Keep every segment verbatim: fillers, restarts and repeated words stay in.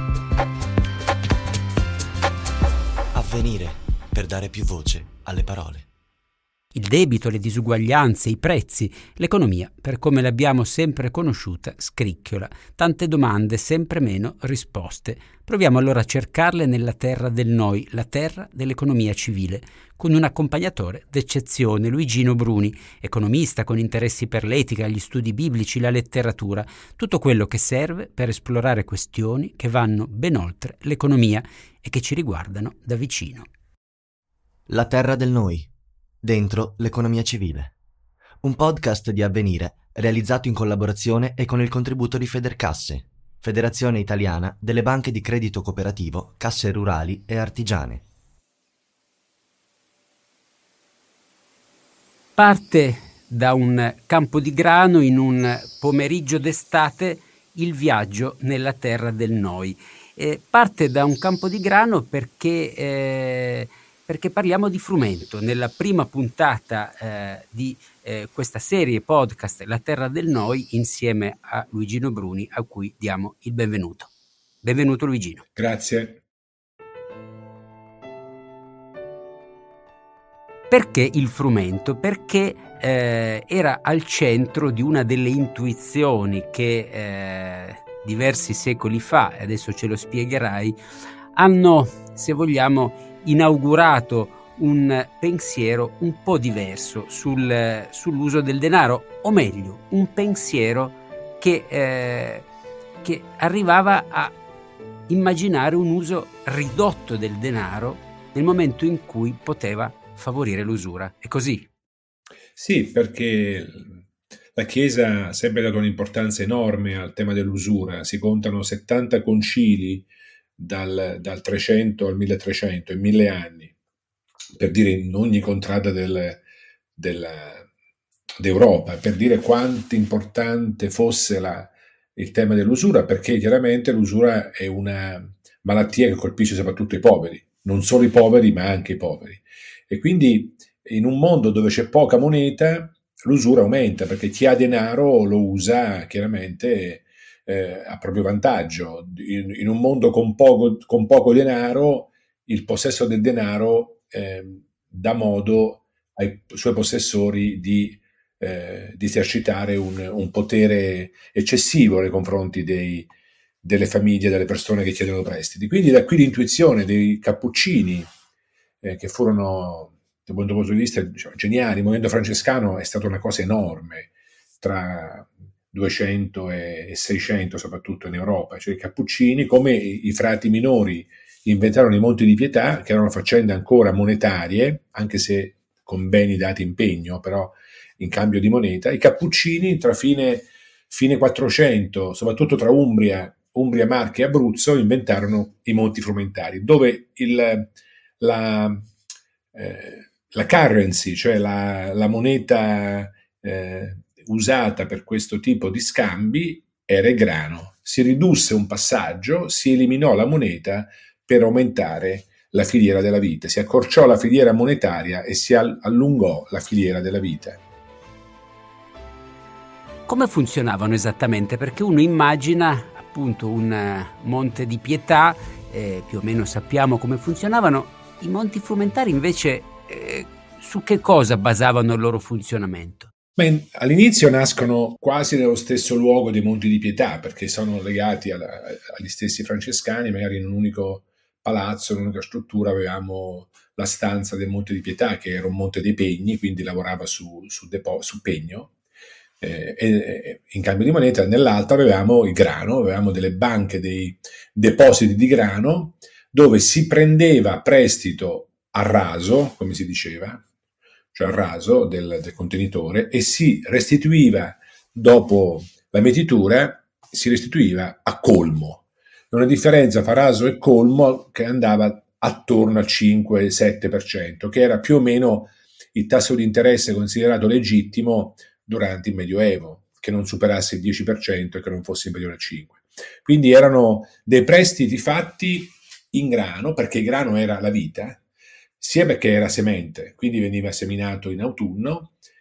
Avvenire, per dare più voce alle parole. Il debito, le disuguaglianze, i prezzi, l'economia, per come l'abbiamo sempre conosciuta, scricchiola. Tante domande, sempre meno risposte. Proviamo allora a cercarle nella terra del noi, la terra dell'economia civile, con un accompagnatore d'eccezione, Luigino Bruni, economista con interessi per l'etica, gli studi biblici, la letteratura, tutto quello che serve per esplorare questioni che vanno ben oltre l'economia e che ci riguardano da vicino. La terra del noi. Dentro l'economia civile. Un podcast di Avvenire realizzato in collaborazione e con il contributo di Federcasse, Federazione Italiana delle Banche di Credito Cooperativo, Casse Rurali e Artigiane. Parte da un campo di grano in un pomeriggio d'estate il viaggio nella terra del noi. Eh, parte da un campo di grano perché... Eh, perché parliamo di frumento. Nella prima puntata eh, di eh, questa serie podcast La Terra del Noi, insieme a Luigino Bruni, a cui diamo il benvenuto. Benvenuto Luigino. Grazie. Perché il frumento? Perché eh, era al centro di una delle intuizioni che eh, diversi secoli fa, e adesso ce lo spiegherai, hanno, se vogliamo, inaugurato un pensiero un po' diverso sul, sull'uso del denaro, o meglio, un pensiero che, eh, che arrivava a immaginare un uso ridotto del denaro nel momento in cui poteva favorire l'usura. È così? Sì, perché la Chiesa ha sempre dato un'importanza enorme al tema dell'usura. Si contano settanta concili dal, dal trecento al milletrecento, in mille anni, per dire in ogni contrada del, del, d'Europa, per dire quanto importante fosse la, il tema dell'usura, perché chiaramente l'usura è una malattia che colpisce soprattutto i poveri, non solo i poveri ma anche i poveri. E quindi in un mondo dove c'è poca moneta l'usura aumenta, perché chi ha denaro lo usa chiaramente eh, a proprio vantaggio. In, in un mondo con poco, con poco denaro, il possesso del denaro eh, dà modo ai suoi possessori di, eh, di esercitare un, un potere eccessivo nei confronti dei, delle famiglie, delle persone che chiedono prestiti. Quindi da qui l'intuizione dei cappuccini, eh, che furono, da un punto di vista, diciamo, geniali. Il movimento francescano è stata una cosa enorme tra duecento e seicento, soprattutto in Europa. Cioè i cappuccini, come i, i frati minori inventarono i monti di pietà, che erano faccende ancora monetarie, anche se con beni dati in pegno, però in cambio di moneta. I cappuccini tra fine, fine quattrocento, soprattutto tra Umbria, Umbria, Marche e Abruzzo, inventarono i monti frumentari, dove il, la, eh, la currency, cioè la, la moneta eh, usata per questo tipo di scambi, era il grano. Si ridusse un passaggio, si eliminò la moneta per aumentare la filiera della vita, si accorciò la filiera monetaria e si allungò la filiera della vita. Come funzionavano esattamente? Perché uno immagina appunto un monte di pietà, eh, più o meno sappiamo come funzionavano. I monti frumentari invece eh, su che cosa basavano il loro funzionamento? Beh, all'inizio nascono quasi nello stesso luogo dei monti di pietà, perché sono legati alla, agli stessi francescani. Magari in un unico palazzo, in un'unica struttura avevamo la stanza del monte di pietà, che era un monte dei pegni, quindi lavorava su, su, depo, su pegno, eh, e in cambio di moneta. Nell'altra avevamo il grano, avevamo delle banche, dei depositi di grano, dove si prendeva prestito a raso, come si diceva, cioè a raso del, del contenitore, e si restituiva dopo la mietitura, si restituiva a colmo. Una differenza fra raso e colmo che andava attorno al cinque sette per cento, che era più o meno il tasso di interesse considerato legittimo durante il Medioevo, che non superasse il dieci per cento e che non fosse inferiore al cinque per cento. Quindi erano dei prestiti fatti in grano, perché il grano era la vita, sia perché era semente, quindi veniva seminato in autunno,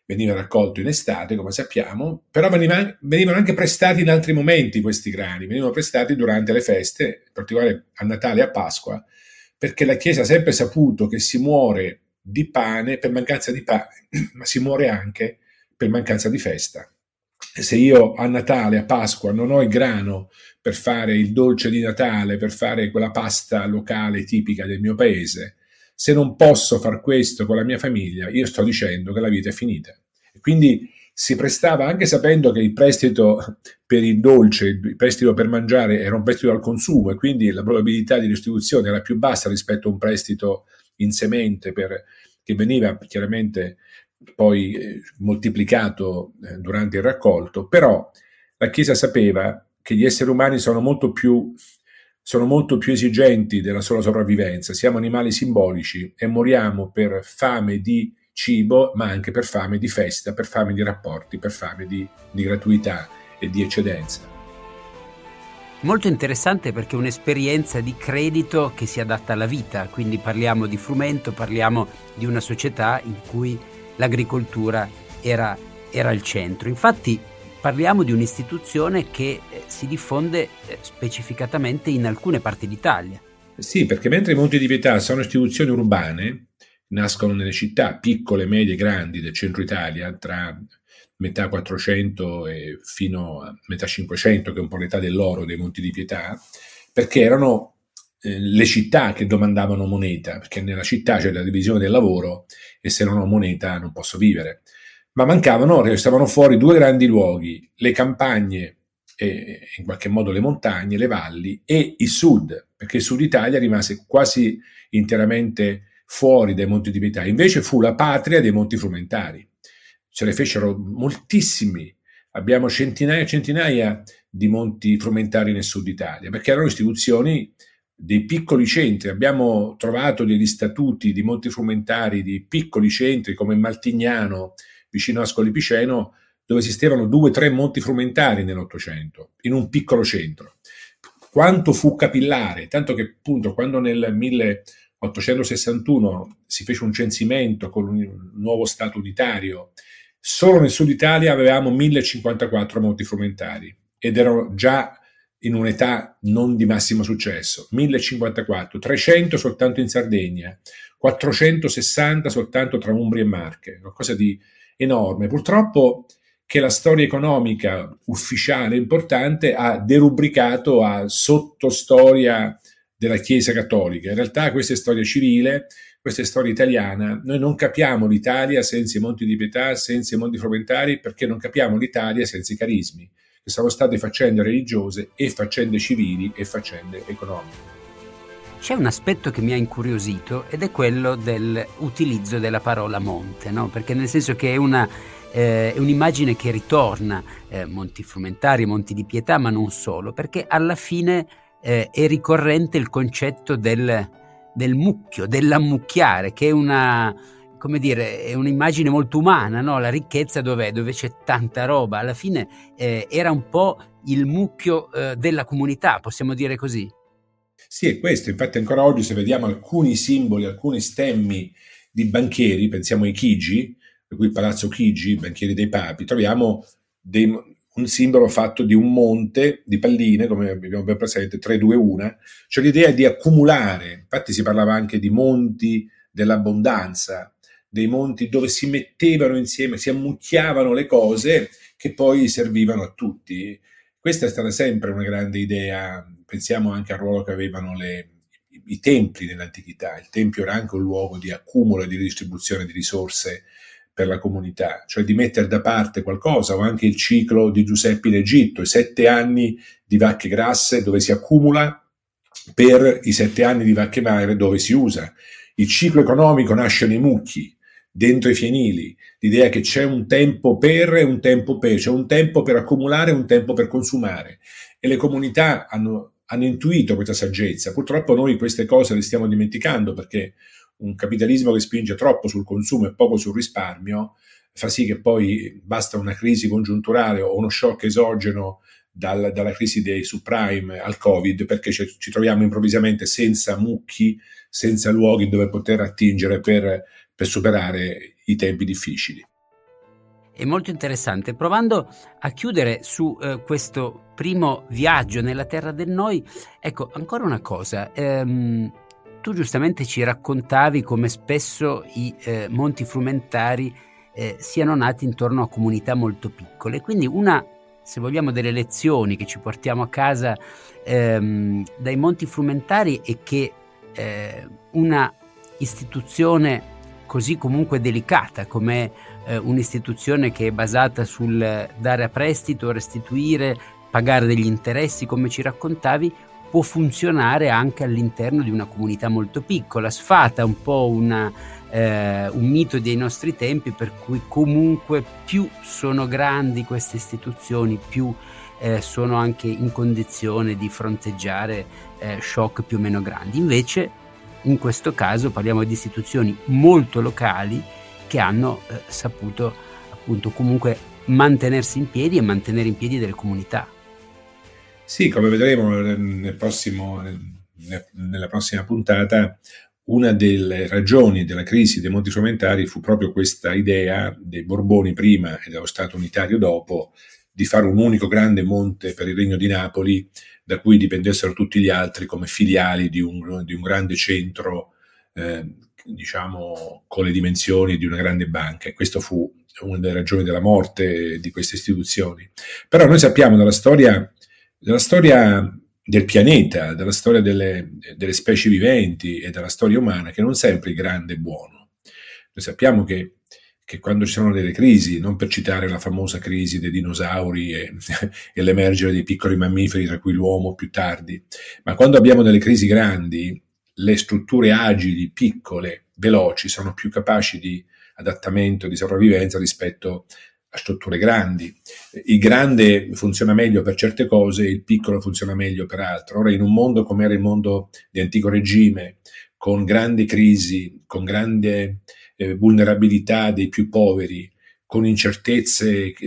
veniva raccolto in estate, come sappiamo, però veniva, venivano anche prestati in altri momenti questi grani, venivano prestati durante le feste, in particolare a Natale e a Pasqua, perché la Chiesa ha sempre saputo che si muore di pane per mancanza di pane, ma si muore anche per mancanza di festa. E se io a Natale, a Pasqua, non ho il grano per fare il dolce di Natale, per fare quella pasta locale tipica del mio paese, se non posso far questo con la mia famiglia, io sto dicendo che la vita è finita. E quindi si prestava, anche sapendo che il prestito per il dolce, il prestito per mangiare era un prestito al consumo e quindi la probabilità di restituzione era più bassa rispetto a un prestito in semente per, che veniva chiaramente poi eh, moltiplicato eh, durante il raccolto, però la Chiesa sapeva che gli esseri umani sono molto più sono molto più esigenti della sola sopravvivenza, siamo animali simbolici e moriamo per fame di cibo, ma anche per fame di festa, per fame di rapporti, per fame di, di gratuità e di eccedenza. Molto interessante, perché è un'esperienza di credito che si adatta alla vita, quindi parliamo di frumento, parliamo di una società in cui l'agricoltura era, era al centro. Infatti parliamo di un'istituzione che si diffonde specificatamente in alcune parti d'Italia. Sì, perché mentre i Monti di Pietà sono istituzioni urbane, nascono nelle città piccole, medie, grandi del centro Italia, tra metà quattrocento e fino a metà cinquecento, che è un po' l'età dell'oro dei Monti di Pietà, perché erano eh, le città che domandavano moneta, perché nella città c'è la divisione del lavoro e se non ho moneta non posso vivere. Ma mancavano, restavano fuori due grandi luoghi, le campagne e in qualche modo le montagne, le valli e il sud, perché il sud Italia rimase quasi interamente fuori dai Monti di Pietà. Invece fu la patria dei Monti Frumentari. Ce ne fecero moltissimi. Abbiamo centinaia e centinaia di Monti Frumentari nel sud Italia, perché erano istituzioni dei piccoli centri. Abbiamo trovato degli statuti di Monti Frumentari di piccoli centri come Maltignano, vicino a Ascoli Piceno, dove esistevano due o tre monti frumentari nell'Ottocento, in un piccolo centro. Quanto fu capillare, tanto che appunto quando nel milleottocentosessantuno si fece un censimento con un nuovo Stato unitario, solo nel sud Italia avevamo millecinquantaquattro monti frumentari ed erano già in un'età non di massimo successo. millecinquantaquattro, trecento soltanto in Sardegna, quattrocentosessanta soltanto tra Umbria e Marche, qualcosa di enorme. Purtroppo che la storia economica ufficiale importante ha derubricato a sottostoria della Chiesa cattolica. In realtà questa è storia civile, questa è storia italiana. Noi non capiamo l'Italia senza i Monti di Pietà, senza i Monti Frumentari, perché non capiamo l'Italia senza i carismi, che sono state faccende religiose e faccende civili e faccende economiche. C'è un aspetto che mi ha incuriosito ed è quello dell'utilizzo della parola monte, no? Perché nel senso che è, una, eh, è un'immagine che ritorna, eh, Monti Frumentari, Monti di Pietà, ma non solo, perché alla fine eh, è ricorrente il concetto del, del mucchio, dell'ammucchiare, che è una, come dire, è un'immagine molto umana, no? La ricchezza dov'è? Dove c'è tanta roba. Alla fine eh, era un po' il mucchio eh, della comunità, possiamo dire così. Sì, è questo. Infatti ancora oggi se vediamo alcuni simboli, alcuni stemmi di banchieri, pensiamo ai Chigi, per cui il Palazzo Chigi, banchieri dei papi, troviamo dei, un simbolo fatto di un monte di palline, come abbiamo ben presente, tre, due, uno, cioè l'idea di accumulare. Infatti si parlava anche di monti dell'abbondanza, dei monti dove si mettevano insieme, si ammucchiavano le cose che poi servivano a tutti. Questa è stata sempre una grande idea. Pensiamo anche al ruolo che avevano le, i templi nell'antichità. Il tempio era anche un luogo di accumulo e di ridistribuzione di risorse per la comunità, cioè di mettere da parte qualcosa, o anche il ciclo di Giuseppe in Egitto, i sette anni di vacche grasse dove si accumula per i sette anni di vacche magre dove si usa. Il ciclo economico nasce nei mucchi, dentro i fienili, l'idea che c'è un tempo per e un tempo per, c'è un tempo per accumulare e un tempo per consumare. E le comunità hanno, hanno intuito questa saggezza. Purtroppo noi queste cose le stiamo dimenticando, perché un capitalismo che spinge troppo sul consumo e poco sul risparmio fa sì che poi basta una crisi congiunturale o uno shock esogeno dal, dalla crisi dei subprime al Covid, perché ci, ci troviamo improvvisamente senza mucchi, senza luoghi dove poter attingere per, per superare i tempi difficili. è molto interessante. Provando a chiudere su eh, questo primo viaggio nella terra del noi, ecco, ancora una cosa. Ehm, tu giustamente ci raccontavi come spesso i eh, monti frumentari eh, siano nati intorno a comunità molto piccole, quindi una, se vogliamo, delle lezioni che ci portiamo a casa ehm, dai monti frumentari è che eh, una istituzione così comunque delicata come eh, un'istituzione che è basata sul dare a prestito, restituire, pagare degli interessi, come ci raccontavi, può funzionare anche all'interno di una comunità molto piccola. Sfata un po' una, eh, un mito dei nostri tempi, per cui comunque più sono grandi queste istituzioni, più eh, sono anche in condizione di fronteggiare eh, shock più o meno grandi. Invece in questo caso parliamo di istituzioni molto locali che hanno eh, saputo appunto comunque mantenersi in piedi e mantenere in piedi delle comunità. Sì, come vedremo nel prossimo, nella prossima puntata, una delle ragioni della crisi dei monti frumentari fu proprio questa idea dei Borboni prima e dello Stato unitario dopo di fare un unico grande monte per il Regno di Napoli, da cui dipendessero tutti gli altri come filiali di un, di un grande centro, eh, diciamo, con le dimensioni di una grande banca. E questo fu una delle ragioni della morte di queste istituzioni. Però noi sappiamo dalla storia, dalla storia del pianeta, dalla storia delle, delle specie viventi e dalla storia umana, che non sempre il grande è buono. Noi sappiamo che che quando ci sono delle crisi, non per citare la famosa crisi dei dinosauri e, e l'emergere dei piccoli mammiferi, tra cui l'uomo più tardi, ma quando abbiamo delle crisi grandi, le strutture agili, piccole, veloci, sono più capaci di adattamento, di sopravvivenza rispetto a strutture grandi. Il grande funziona meglio per certe cose, il piccolo funziona meglio per altre. Ora, in un mondo come era il mondo di antico regime, con grandi crisi, con grande eh, vulnerabilità dei più poveri, con incertezze eh,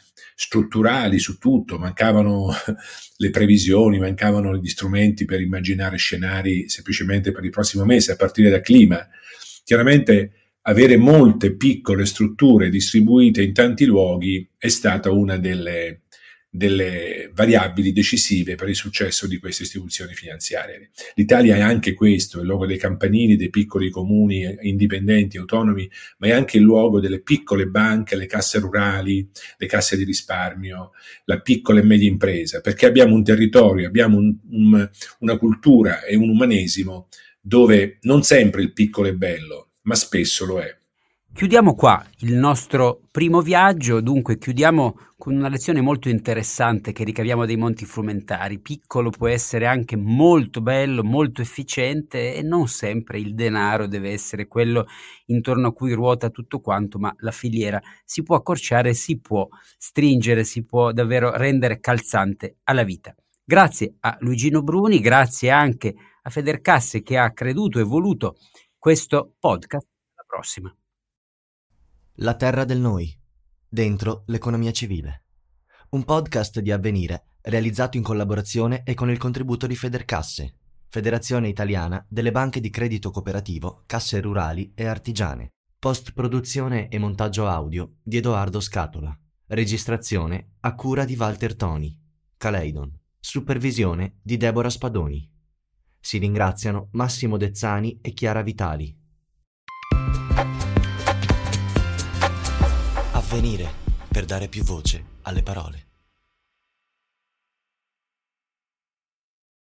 strutturali su tutto, mancavano le previsioni, mancavano gli strumenti per immaginare scenari semplicemente per il prossimo mese, a partire dal clima. Chiaramente avere molte piccole strutture distribuite in tanti luoghi è stata una delle, delle variabili decisive per il successo di queste istituzioni finanziarie. L'Italia è anche questo, il luogo dei campanili, dei piccoli comuni indipendenti, autonomi, ma è anche il luogo delle piccole banche, le casse rurali, le casse di risparmio, la piccola e media impresa, perché abbiamo un territorio, abbiamo un, un, una cultura e un umanesimo dove non sempre il piccolo è bello, ma spesso lo è. Chiudiamo qua il nostro primo viaggio, dunque chiudiamo con una lezione molto interessante che ricaviamo dai monti frumentari. Piccolo può essere anche molto bello, molto efficiente, e non sempre il denaro deve essere quello intorno a cui ruota tutto quanto, ma la filiera si può accorciare, si può stringere, si può davvero rendere calzante alla vita. Grazie a Luigino Bruni, grazie anche a Federcasse che ha creduto e voluto questo podcast. Alla prossima. La terra del noi, dentro l'economia civile. Un podcast di Avvenire realizzato in collaborazione e con il contributo di Federcasse, Federazione Italiana delle Banche di Credito Cooperativo, Casse Rurali e Artigiane. Post-produzione e montaggio audio di Edoardo Scatola. Registrazione a cura di Walter Toni. Caleidon. Supervisione di Deborah Spadoni. Si ringraziano Massimo Dezzani e Chiara Vitali. Avvenire, per dare più voce alle parole.